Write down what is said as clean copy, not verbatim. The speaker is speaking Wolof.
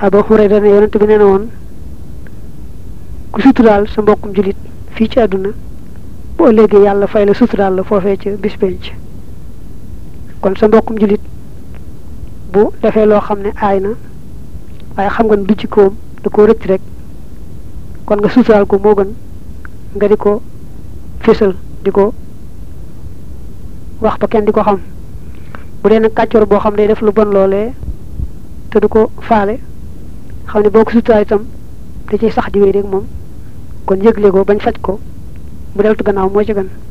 Abu Hurayra ne yonent bi neena woon ku suturaal sa mbokkum julit fii ci àdduna bu ëllëgee yàlla fay la suturaal la foofee ca bis penc kon sa mbokkum julit bu defee loo xam ne aay na waaye xam nga ne du jikkoom da koo rëcc rek kon nga suturaal ko moo gën nga di ko fésal di ko wax ba kenn di ko xam bu dee nag kàccoor boo xam ne def lu bon loolee te du ko faale xam ne boo ko suturaal itam da ciy sax di wéy rek moom kon yëgle ko bañ faj ko mu deltu gannaaw moo ci gën